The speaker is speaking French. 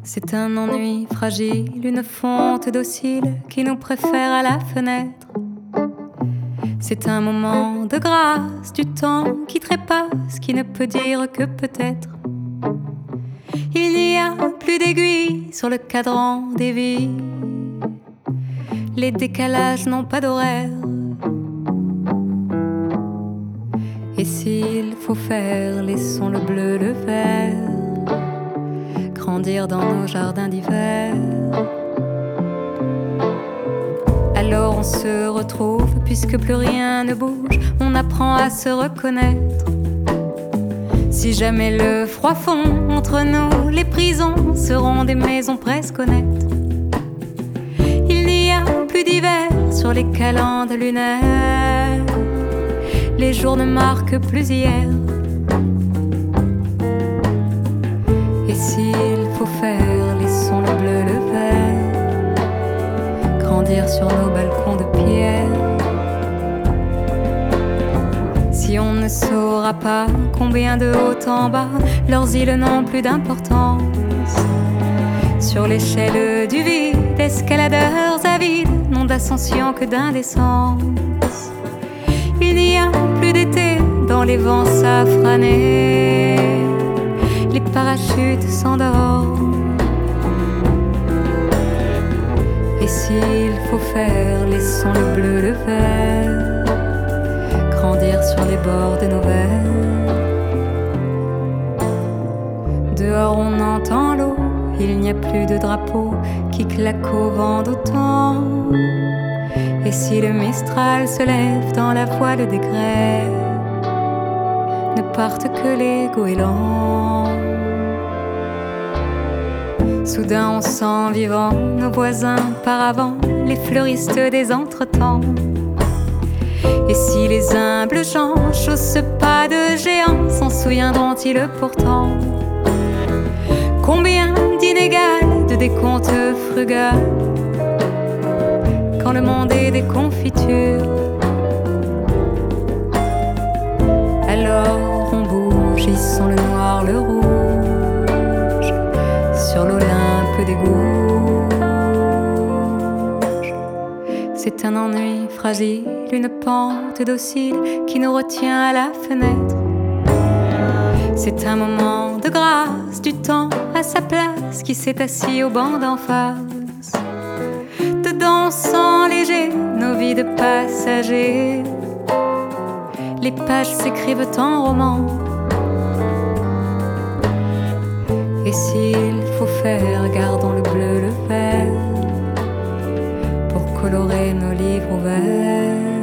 C'est un ennui fragile, une fonte docile qui nous préfère à la fenêtre. C'est un moment de grâce, du temps qui trépasse, qui ne peut dire que peut-être. Il n'y a plus d'aiguilles sur le cadran des vies. Les décalages n'ont pas d'horaire. Et s'il faut faire, laissons le bleu, le vert grandir dans nos jardins d'hiver. Alors on se retrouve, puisque plus rien ne bouge, on apprend à se reconnaître. Si jamais le froid fond entre nous, les prisons seront des maisons presque honnêtes. Il n'y a plus d'hiver sur les calendes lunaires. Les jours ne marquent plus hier. Et s'il faut faire, laissons le bleu, le vert grandir sur nos balcons de pierre. Si on ne saura pas combien de haut en bas leurs îles n'ont plus d'importance, sur l'échelle du vide, escaladeurs avides n'ont d'ascension que d'indécence. Il n'y a plus d'été dans les vents safranés. Les parachutes s'endorment. Et s'il faut faire, laissons le bleu, le vert grandir sur les bords de nos verres. Dehors on entend l'eau, il n'y a plus de drapeau qui claque au vent d'automne. Et si le Mistral se lève dans la voile des grèves, ne partent que les goélands. Soudain on sent vivant nos voisins par avant, les fleuristes des entretemps. Et si les humbles gens chaussent pas de géants, s'en souviendront-ils pourtant? Combien d'inégales, de décomptes frugales, quand le monde est des confitures. Alors on bouge, ils sont le noir, le rouge, sur l'Olympe des gouges. C'est un ennui fragile, une pente docile qui nous retient à la fenêtre. C'est un moment de grâce, du temps à sa place qui s'est assis au banc d'en face. Dedans sans léger, nos vies de passagers, les pages s'écrivent en roman. Et s'il faut faire, gardons le bleu, le vert pour colorer nos livres ouverts.